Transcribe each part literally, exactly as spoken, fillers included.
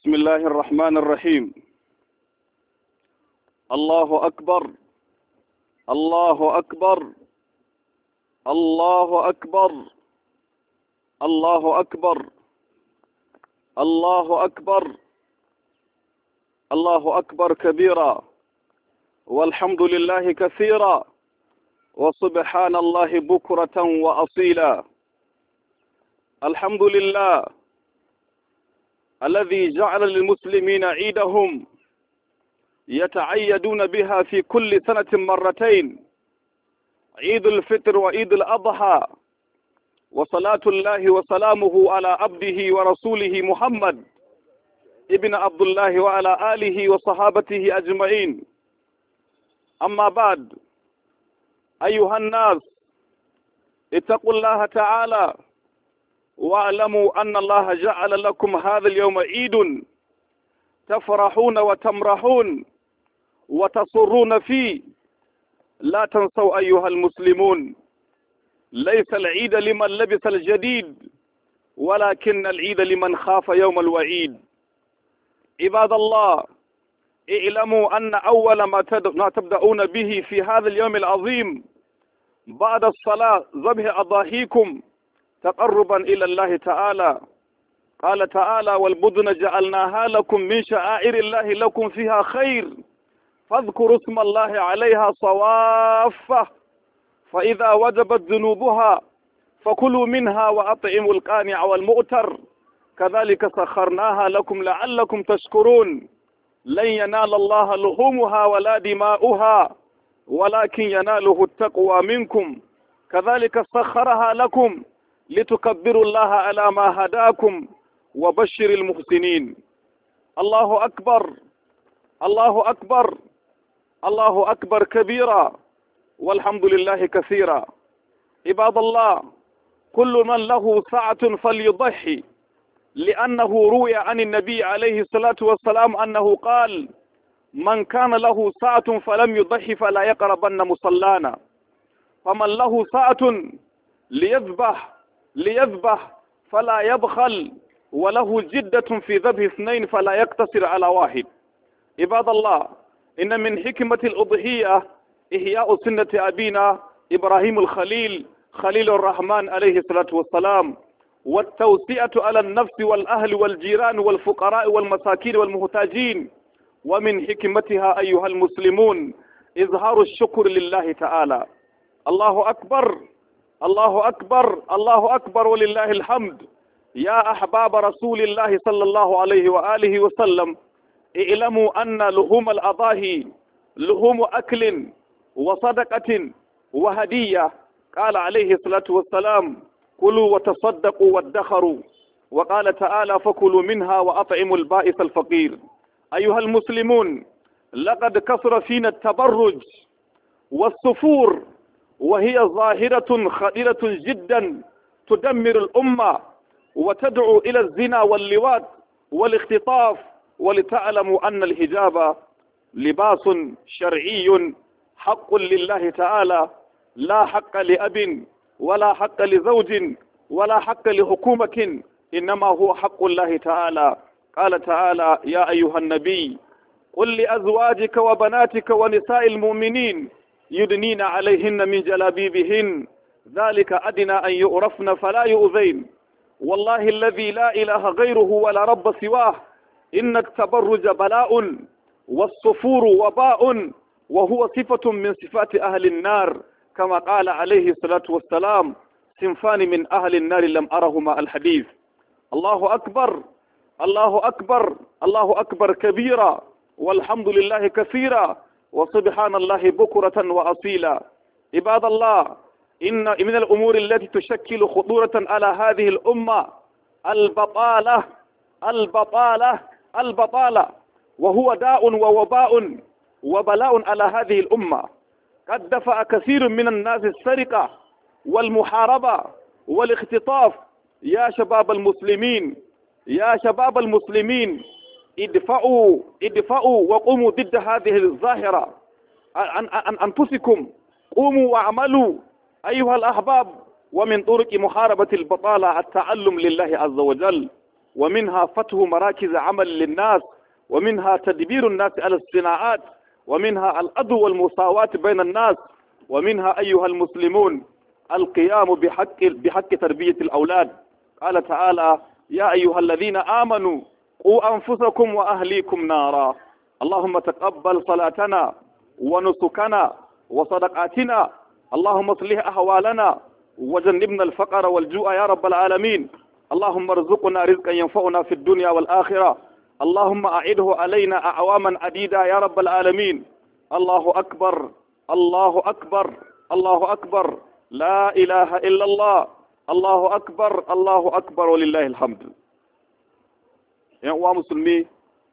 بسم الله الرحمن الرحيم. الله أكبر الله أكبر الله أكبر الله أكبر الله أكبر الله أكبر كبيرا، والحمد لله كثيرا، وسبحان الله بكرة وأصيلا. الحمد لله الذي جعل للمسلمين عيدهم يتعيدون بها في كل سنة مرتين، عيد الفطر وعيد الأضحى، وصلاة الله وسلامه على عبده ورسوله محمد ابن عبد الله وعلى آله وصحابته أجمعين. أما بعد، أيها الناس، اتقوا الله تعالى واعلموا أن الله جعل لكم هذا اليوم عيد تفرحون وتمرحون وتصرون فيه. لا تنسوا أيها المسلمون، ليس العيد لمن لبس الجديد، ولكن العيد لمن خاف يوم الوعيد. عباد الله، اعلموا أن أول ما تبدأون به في هذا اليوم العظيم بعد الصلاة ذبح أضاحيكم تقربا إلى الله تعالى. قال تعالى: والبدن جعلناها لكم من شعائر الله لكم فيها خير فاذكروا اسم الله عليها صوافة، فإذا وجبت ذنوبها فكلوا منها وأطعموا القانع والمؤتر، كذلك سخرناها لكم لعلكم تشكرون. لن ينال الله لحومها ولا دماؤها ولكن يناله التقوى منكم، كذلك سخرها لكم لتكبروا الله على ما هداكم وبشر المحسنين. الله أكبر الله أكبر الله أكبر كبيرا، والحمد لله كثيرا. عباد الله، كل من له سعة فليضحي، لأنه روي عن النبي عليه الصلاة والسلام أنه قال: من كان له سعة فلم يضحي فلا يقربن مصلانا. فمن له سعة ليذبح ليذبح فلا يبخل، وله جدة في ذبح اثنين فلا يقتصر على واحد. عباد الله، إن من حكمة الأضحية إحياء سنة أبينا إبراهيم الخليل خليل الرحمن عليه الصلاة والسلام، والتوسئة على النفس والأهل والجيران والفقراء والمساكين والمحتاجين. ومن حكمتها أيها المسلمون إظهار الشكر لله تعالى. الله أكبر الله أكبر الله أكبر ولله الحمد. يا أحباب رسول الله صلى الله عليه وآله وسلم، اعلموا أن لحوم الأضاحي لحوم أكل وصدقة وهدية. قال عليه الصلاة والسلام: كلوا وتصدقوا وادخروا. وقال تعالى: فكلوا منها وأطعموا البائس الفقير. أيها المسلمون، لقد كثر فينا التبرج والسفور، وهي ظاهرة خطيرة جدا تدمر الأمة وتدعو إلى الزنا واللواط والاختطاف. ولتعلموا أن الحجاب لباس شرعي حق لله تعالى، لا حق لأب ولا حق لزوج ولا حق لحكومة، إنما هو حق الله تعالى. قال تعالى: يا أيها النبي قل لأزواجك وبناتك ونساء المؤمنين يدنين عليهن من جلابيبهن ذلك أدنى أن يعرفن فلا يؤذين. والله الذي لا إله غيره ولا رب سواه، إن التبرج بلاء والصفور وباء، وهو صفة من صفات أهل النار، كما قال عليه الصلاة والسلام: صنفان من أهل النار لم أرهما. الحديث. الله أكبر الله أكبر الله أكبر كبيرا، والحمد لله كثيرا، وسبحان الله بكرة وأصيلا. عباد الله، إن من الأمور التي تشكل خطورة على هذه الأمة البطالة البطالة البطالة وهو داء ووباء وبلاء على هذه الأمة. قد دفع كثير من الناس السرقة والمحاربة والاختطاف. يا شباب المسلمين يا شباب المسلمين ادفعوا ادفعوا وقوموا ضد هذه الظاهرة عن, عن أنفسكم. قوموا واعملوا أيها الأحباب. ومن طرق محاربة البطالة التعلم لله عز وجل. ومنها فتح مراكز عمل للناس، ومنها تدبير الناس على الصناعات، ومنها العدل والمساواة بين الناس، ومنها أيها المسلمون القيام بحق بحق تربية الأولاد. قال تعالى: يا أيها الذين آمنوا قوا أنفسكم وأهليكم نارا. اللهم تقبل صلاتنا ونسكنا وصدقاتنا، اللهم اصلح أحوالنا وجنبنا الفقر والجوع يا رب العالمين. اللهم ارزقنا رزقا ينفعنا في الدنيا والآخرة. اللهم أعده علينا أعواما عديدة يا رب العالمين. الله أكبر، الله أكبر، الله أكبر، لا إله إلا الله، الله أكبر، الله أكبر ولله الحمد. ‘Yan uwa musulmi,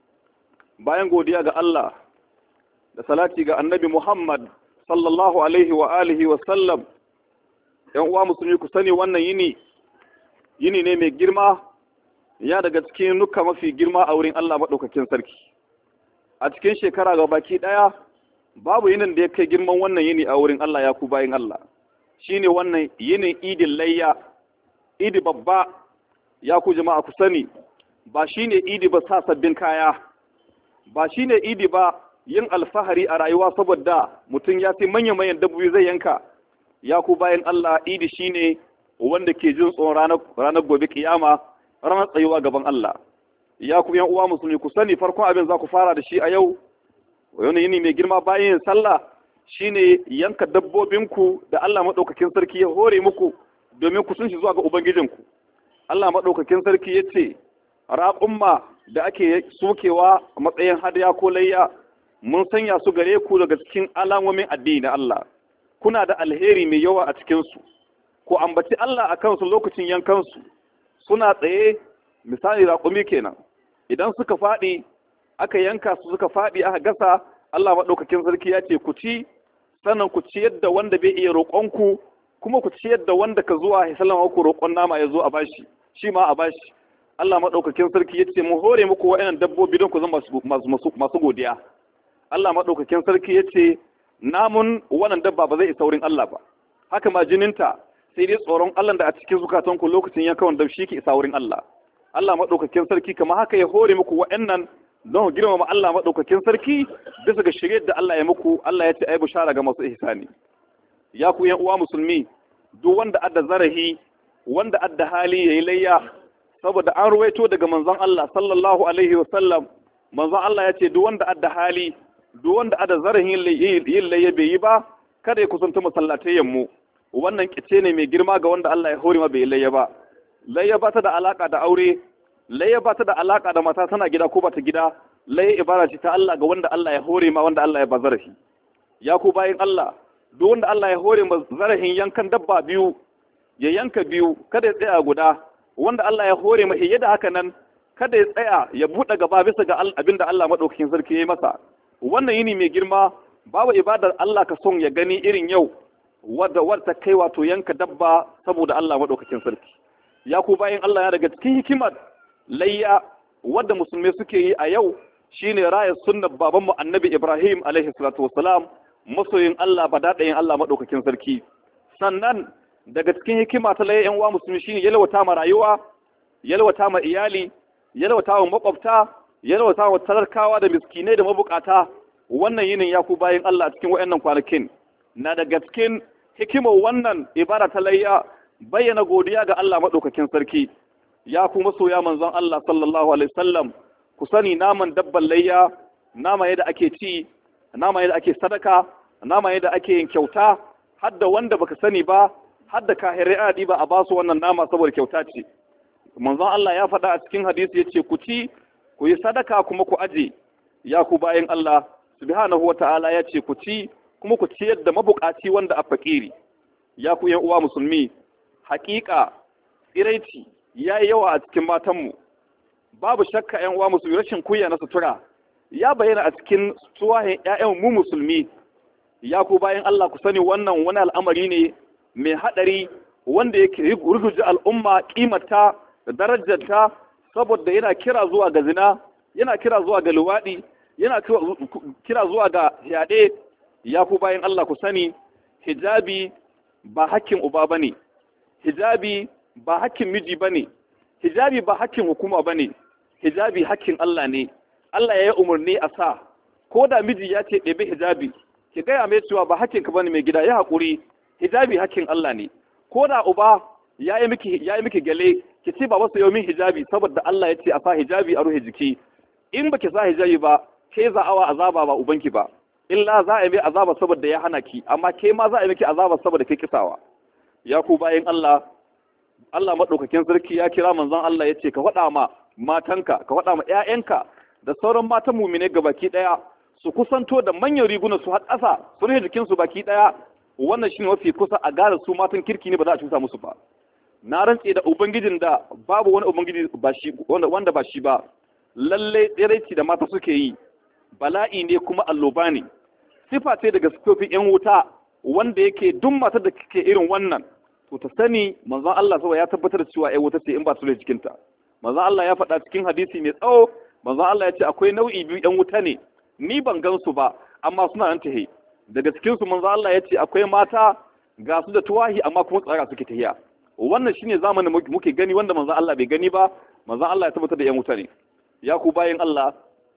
bayan godiya ga Allah da salati ga annabi Muhammad sallallahu alaihi wa alihi wa sallam, ‘yan uwa musulmi ku sani wannan yini, yini ne mai girma, ya daga cikin nuka mafi girma a wurin Allah maɗaukakin sarki. A cikin shekara ga baki ɗaya, babu yinin da ya kai girman wannan yini a wurin Allah ya ku bayin Allah. Shi ne wannan yinin idin layya, idi babba, ya ku jama'a ku sani, ba shi ne idi ba sa sabbin kaya, ba shi ne idi ba yin alfahari a rayuwa saboda mutum ya fi manya-manyan dabbobi zai yanka. Ya ku bayan Allah, idi shi ne wanda ke jin tsoron ranar gobe kiyama, ranar tsayuwa gaban Allah. Ya ku yan uwa musulmi ku sani farkon abin za ku fara da shi a yau, wani yini mai girma bayan yin sallah, shi ne yanka dabbobinku da Allah maɗaukakin sarki ya hore muku domin ku sun shi zuwa ga Ubangijinku. Allah maɗaukakin sarki ya ce, raƙumma da ake sokewa a matsayin hadaya ko layya, mun sanya su gare ku daga cikin alamomin addini na Allah. Kuna da alheri mai yawa a cikinsu, ku ambaci Allah a kansu lokacin yankansu. Suna tsaye, misali raƙumi kenan, idan suka faɗi, aka yanka su suka faɗi aka gasa, Allah maɗaukakin sarki ya ce ku ci, sannan ku ciyar da wanda bai iya roƙonku, kuma ku ciyar da wanda ka zuwa ya sallama ku roƙon nama ya zo a bashi, shi ma a bashi. Allah maɗaukakin sarki ya ce mu hore muku wa'annan dabbobi don ku zama masu godiya. Allah maɗaukakin sarki ya ce namun wannan dabba ba zai isa wurin Allah ba, haka ma jininta sai dai tsoron Allah da a cikin zukatanku lokacin yankan da shi ke isa wurin Allah. Allah maɗaukakin sarki kamar haka ya hore muku wa'annan don ku girmama Allah maɗaukakin sarki bisa ga shirye da Allah ya muku. Allah ya ce ai bushara ga masu ihsani. Ya ku yan uwa musulmi, duk wanda adda zarahi, wanda adda hali yayi layya, saboda an ruwaito daga manzon Allah sallallahu alaihi wa sallam, manzon Allah ya ce duk wanda adda hali, duk wanda adda zarahin yin layya bai yi ba, kada ya kusanta masallatai mu. Wannan kice ne mai girma ga wanda Allah ya hore ma bai layya ba. Layya ba ta da alaka da aure, layya ba ta da alaka da mata tana gida ko ba ta gida. Layya ibara ce ta Allah ga wanda Allah ya hore ma, wanda Allah ya ba zarafi. Ya ku bayin Allah, duk wanda Allah ya hore ma zarahin yankan dabba biyu, ya yanka biyu, kada ya tsaya guda. Wanda Allah ya hore ma hiye da haka nan, kada ya tsaya ya buɗe gaba bisa ga abinda Allah maɗaukakin sarki ya yi masa. Wannan yini mai girma, babu ibadar Allah ka son ya gani irin yau, wadda wadda kai wato yanka dabba saboda Allah maɗaukakin sarki. Ya ku bayan Allah ya daga cikin hikimar layya wadda musulmai suke yi a yau shine raya sunnar babanmu Annabi Ibrahim alaihi salatu wassalam, masoyin Allah badadayin Allah maɗaukakin sarki. Sannan daga cikin hikima ta layya yan uwa musulmi shine yalwata ma rayuwa, yalwata ma iyali, yalwata wa makwabta, yalwata wa talakawa da miskinai da mabukata. Wannan yinin ya ku bayan Allah a cikin wayannan kwanakin na daga cikin hikimar wannan ibada ta layya bayyana godiya ga Allah maɗaukakin sarki. Ya ku masoya manzon Allah sallallahu alaihi wasallam, ku sani naman dabban layya nama yadda ake ci, nama yadda ake sadaka, nama yadda ake yin kyauta, hadda wanda baka sani ba, hadda kahirai adi ba a basu wannan nama saboda kyauta ce. Manzon Allah ya faɗa a cikin hadisi yace ku ci, ku yi sadaka kuma ku aje. Ya ku bayan Allah subhanahu wata'ala ya ce ku ci kuma ku ciyar da mabukaci wanda a fakiri. Ya ku yan uwa musulmi, hakika tsiraici ya yi yawa a cikin matanmu. Babu shakka yan uwa musulmi, rashin kunya na sutura ya bayyana a cikin tuwahin ƴaƴan mu musulmi. Ya ku bayan Allah ku sani wannan wani al'amari ne mai haɗari wanda yake ruguje al'umma kimata da darajarta, saboda yana kira zuwa ga zina, yana kira zuwa ga luwaɗi, yana kira zuwa ga yaɗe. Ya ku bayan Allah ku sani hijabi ba hakkin uba bane, hijabi ba hakkin miji bane, hijabi ba hakkin hukuma bane, hijabi hakkin Allah ne. Allah ya yi umarni a sa, ko da miji ya ce ɗebe hijabi ki gaya mai cewa ba hakkin ka bane mai gida, ya haƙuri, hijabi hakkin Allah ne. Ko da uba ya yi miki ya yi miki gale ki ce baba sayo min hijabi saboda Allah ya ce a sa hijabi a ruhe jiki. In baki sa hijabi ba ke za awa azaba ba ubanki ba, illa za a yi mai azaba saboda ya hana ki, amma ke ma za a yi miki azaba saboda kai kisawa. Ya ku bayin Allah, Allah madaukakin sarki ya kira manzon Allah ya ce ka faɗa ma matanka, ka faɗa ma ƴaƴanka da sauran matan mu'mine gabaki daya su kusanto da manyan riguna su har ƙasa su rufe jikin su baki daya. Wannan shine mafi kusa a gane su matan kirki ne, ba za a cuta musu ba. Na rantse da ubangijin da babu wani ubangiji ba shi wanda ba shi ba, lalle tsiraici da mata suke yi bala'i ne kuma alloba ne. Sifa ce daga sifofin yan wuta wanda yake duk matar da kike irin wannan to ta sani manzon Allah saboda ya tabbatar da cewa ai wuta ce in ba su da jikinta. Manzon Allah ya faɗa cikin hadisi mai tsawo, manzon Allah ya ce akwai nau'i biyu yan wuta ne, ni ban gan su ba amma suna nan tahe. Daga cikin su manzon Allah ya ce akwai mata ga su da tuwahi amma kuma tsara suke tahiya. Wannan shine zamanin muke gani wanda manzon Allah bai gani ba. Manzon Allah ya tabbatar da yan wuta ne. Ya ku bayin Allah,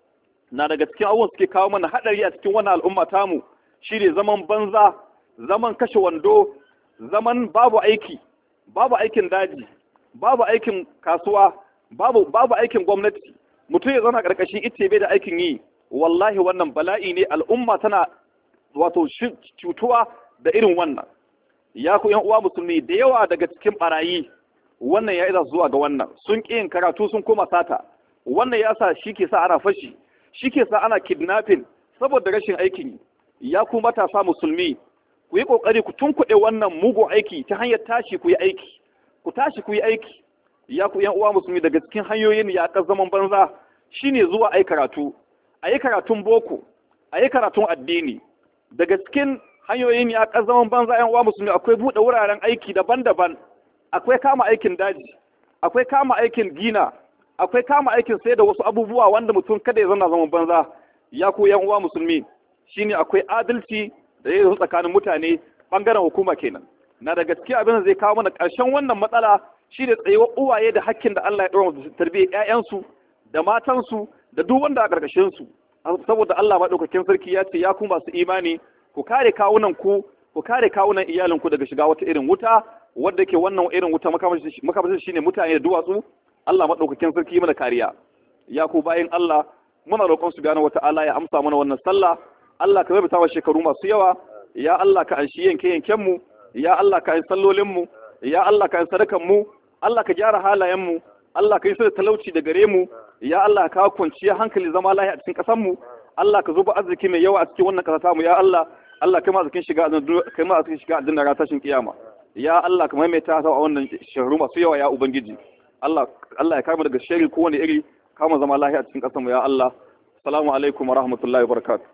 na daga cikin abubuwan suke kawo mana hadari a cikin wannan al'umma tamu shine zaman banza, zaman kashe wando, zaman babu aiki, babu aikin daji, babu aikin kasuwa, babu babu aikin gwamnati. Mutum ya zauna karkashin ice bai da aikin yi. Wallahi wannan bala'i ne, al'umma tana wato cutuwa da irin wannan. Ya ku yan uwa musulmi, da yawa daga cikin barayi wannan ya iza zuwa ga wannan, sun ƙi yin karatu sun koma sata. Wannan ya sa shi ke sa ana fashi, shi ke sa ana kidnapping saboda rashin aikin yi. Ya ku matasa musulmi, ku yi ƙoƙari ku tunkuɗe wannan mugun aiki ta hanyar tashi ku yi aiki, ku tashi ku yi aiki. Ya ku yan uwa musulmi, daga cikin hanyoyin yaƙar zaman banza shine zuwa ai karatu, a yi karatun boko, a yi karatun addini. Daga cikin hanyoyin yaƙar zaman banza yan uwa musulmi akwai buɗe wuraren aiki daban-daban, akwai kama aikin daji, akwai kama aikin gina, akwai kama aikin sai da wasu abubuwa wanda mutum kada ya zana zaman banza. Ya ku yan uwa musulmi, shine akwai adalci da ya zo tsakanin mutane bangaren hukuma kenan. Na daga cikin abin da zai kawo mana ƙarshen wannan matsala shine tsayuwar uwaye da hakkin da Allah ya ɗora musu tarbiyyar ƴaƴansu da matansu da duk wanda a ƙarƙashin su. Saboda Allah madaukakin sarki ya ce ya ku masu imani ku kare kawunan ku, ku kare kawunan iyalin ku daga shiga wata irin wuta wadda ke wannan irin wuta makamashin shine mutane da duwatsu. Allah madaukakin sarki mana kariya. Ya ku bayin Allah, muna roƙon subhanahu wata'ala ya amsa mana wannan sallah. Allah ka rubuta wa shekaru masu yawa. Ya Allah ka anshi yanke yanken mu. Ya Allah ka anshi sallolin mu. Ya Allah ka anshi sadakan mu. Allah ka gyara halayen mu. Allah ka yi su da talauci da gare mu. Ya Allah ka kwanciya hankali zama lahiya a cikin ƙasar mu. Allah ka zuba arziki mai yawa a cikin wannan ƙasa ta mu. Ya Allah, Allah kai ma arzikin shiga kai ma arzikin shiga aljanna ran tashin kiyama. Ya Allah ka maimaita ta a wannan shekaru masu yawa ya ubangiji. Allah Allah ya kama daga shari kowane iri, kama zama lahiya a cikin ƙasar mu ya Allah. Assalamu alaikum wa rahmatullahi wa barakatuh.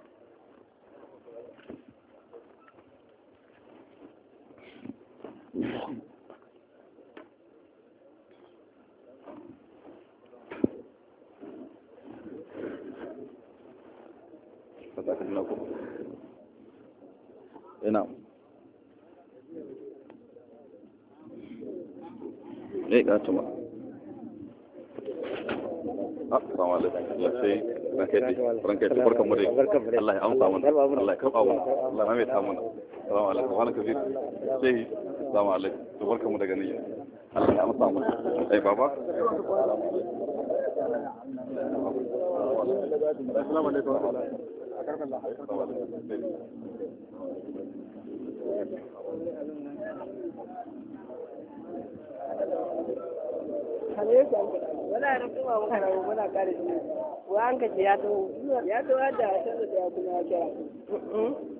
Ina. Eh ga tuma. Assalamu alaikum. Ya sai ranka dai, ranka dai barkan mu dai. Allah ya amsa mana. Allah ya karba mana. Allah ya mai ta mana. Assalamu alaikum. Wa alaikum assalam. Sai assalamu alaikum. To barkan mu daga niyya. Allah ya amsa mana. Eh baba. Assalamu alaikum. wala na kuma muka rabu muna kare shi wa an kace ya to ya to da ya to da ya kuma ya kira